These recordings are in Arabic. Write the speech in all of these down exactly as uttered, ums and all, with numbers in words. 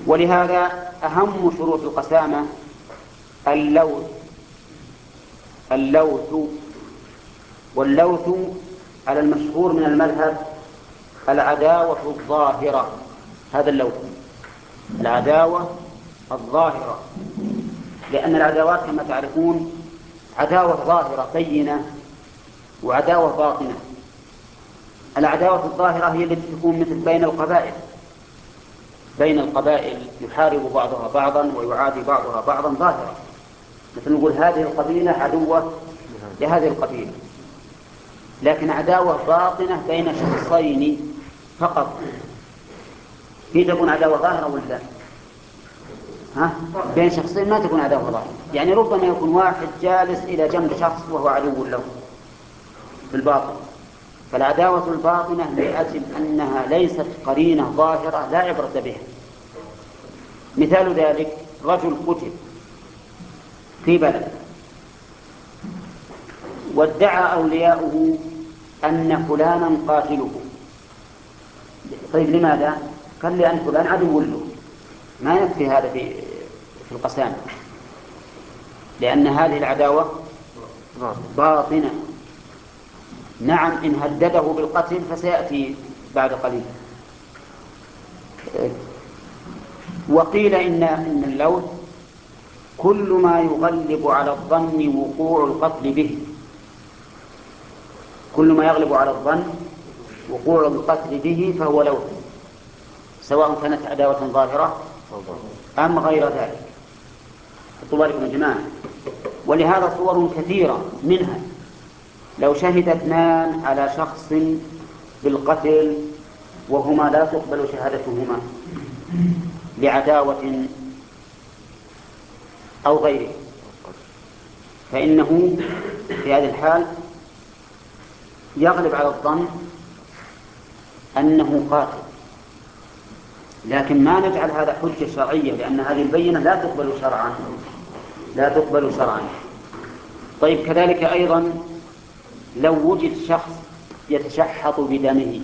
ولهذا أهم شروط القسامة اللوث اللوث واللوث على المشهور من المذهب العداوة الظاهرة. هذا اللوث العداوة الظاهرة، لأن العداوات كما تعرفون عداوة ظاهرة بينة وعداوة باطنة. العداوة الظاهرة هي التي تكون مثل بين القبائل بين القبائل يحارب بعضها بعضا ويعادي بعضها بعضا ظاهرة، مثل نقول هذه القبيلة عدوة لهذه القبيلة. لكن عداوة باطنة بين شخصين فقط هي تكون عداوة ظاهرة ولا ها؟ بين شخصين ما تكون عداوة ظاهرة. يعني ربما يكون واحد جالس إلى جنب شخص وهو عدو له في الباطن، فالعداوة الباطنة لأجل أنها ليست قرينة ظاهرة لا عبرة بها. مثال ذلك رجل قتل في بلد وادعى أولياؤه أن فلانا قاتله. طيب لماذا؟ قال لأن فلان عدو له. ما يكفي هذا في في القسامة، لأن هذه العداوة باطنة. نعم إن هدده بالقتل فسيأتي بعد قليل. وقيل إن إن اللوث كل ما يغلب على الظن وقوع القتل به، كل ما يغلب على الظن وقوع القتل به فهو لوث، سواء كانت عداوة ظاهرة أم غير ذلك. خطوا يا جماعة. ولهذا صور كثيرة، منها لو شهد اثنان على شخص بالقتل وهما لا تقبل شهادتهما لعداوة أو غيره، فإنه في هذه الحال يغلب على الظن أنه قاتل، لكن ما نجعل هذا حجة شرعية، لأن هذه البينة لا تقبل شرعا لا تقبل شرعا. طيب كذلك أيضا لو وجد شخص يتشحط بدمه،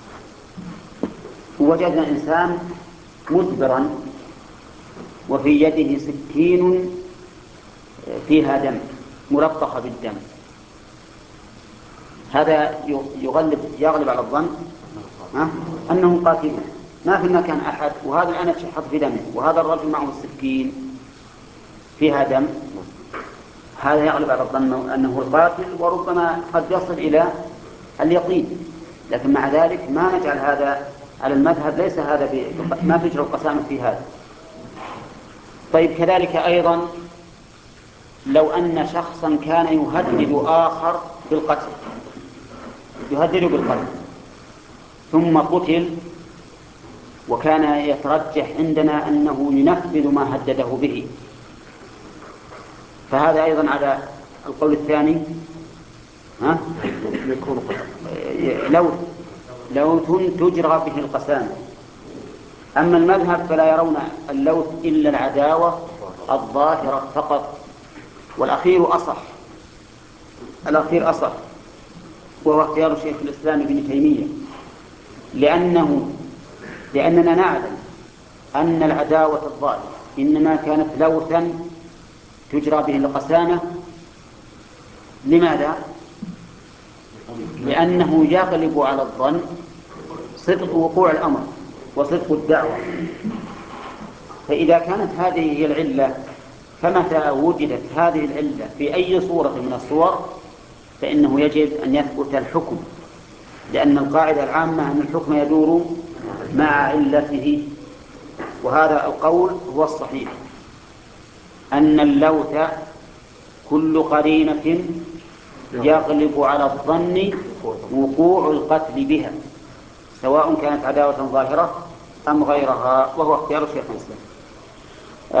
ووجدنا إنسان مدبرا وفي يده سكين فيها دم ملطخة بالدم، هذا يغلب يغلب على الظن أنه قاتل. ما في المكان أحد وهذا الآن يتشحط في دمه وهذا الرجل معه السكين فيها دم، هذا يغلب على الظن أنه القاتل، وربما قد يصل إلى اليقين. لكن مع ذلك ما نجعل هذا على المذهب، ليس هذا ما تجرى القسامة في هذا. طيب كذلك أيضا لو أن شخصا كان يهدد آخر بالقتل يهدد بالقتل ثم قتل، وكان يترجح عندنا أنه ينفذ ما هدده به، فهذا أيضا على القول الثاني ها؟ لوث لوث تجرى به القسامة. أما المذهب فلا يرون اللوث إلا العداوة الظاهرة فقط، والأخير أصح الأخير أصح وهو اختيار شيخ الإسلام ابن تيمية، لأنه لأننا نعلم أن العداوة الظاهرة إنما كانت لوثا تجرى به القسامة. لماذا؟ لأنه يغلب على الظن صدق وقوع الأمر وصدق الدعوة، فإذا كانت هذه هي العلة فمتى وجدت هذه العلة في أي صورة من الصور فإنه يجب أن يثبت الحكم، لأن القاعدة العامة أن الحكم يدور مع علته. وهذا القول هو الصحيح، أن اللوث كل قرينة يغلب على الظن وقوع القتل بها، سواء كانت عداوة ظاهرة أم غيرها، وهو اختيار شيخ الإسلام.